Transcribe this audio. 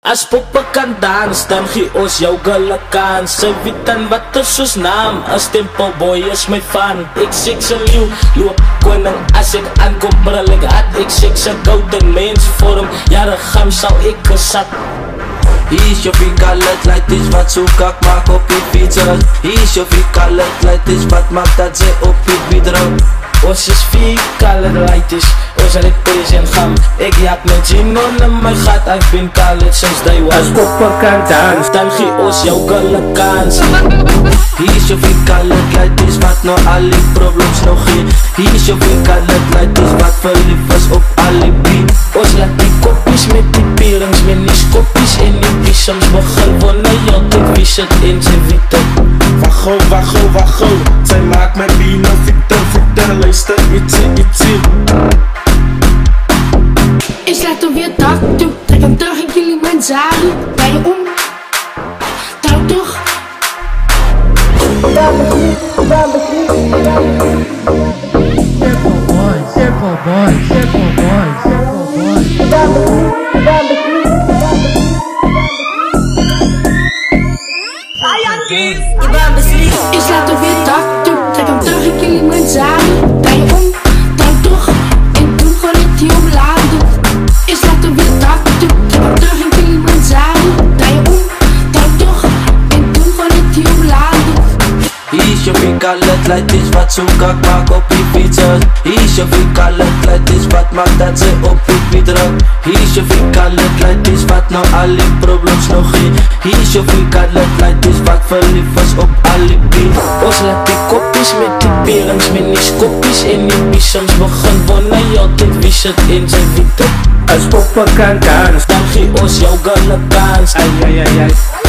As poppe kan dans, dan gee ons jou gulle kans. Sy weet dan wat is soos naam, as tempo boy is my fan. Ek sexel jou, loop koning as ek aankom, bril ek at. Ek sexel gouden mens vorm, jare gam sal ek gesat. Hier is jou fika lit is wat so kak maak op die fietser. Hier is jou fika lit is wat maak dat sy op die beat druk. Ons is fika lit is, ons het pres en gam. Ek jak met gin in my gat, I've been college since day one. As poppe kan dans, dan gee ons jou gulle kans. Hier is jou fika lit is wat nou al die problems nog gee. Hier is jou fika lit is wat verlief is op al die beat. Ons laat die koppies met die pierings, met die skoppies en die piesems begin wanneer jy altyd wie sit en sy witte. Waggo, sy maak my bine fitter, luister ietsie. Is laat hem weer dak toe, trek hem terug in Kilimanjaro. Bij je om, trouw toch. Simple boys. Is laat hem weer dak toe, trek hem terug in Kilimanjaro. Bij je om, trouw toch. En toen gewoon het hier omladen. Is laat hem weer dak toe, trek hem terug in Kilimanjaro. Bij je om, trouw toch. En toen gewoon het hier omladen. Hier is jou fika lit is wat so kak maak op die fietser. Hier is jou fika lit is wat maak dat sy op die beat druk. Hier is jou fika lit is wat nou al die problems nog gee. Hier is jou fika lit is wat verlief is op al die beat. Ons laat die koppies met die pierings, met die skoppies en die piesems begin wanneer jy altyd wie sit en sy witte. as poppe kan dans, dan gee ons jou gulle kans. Ai.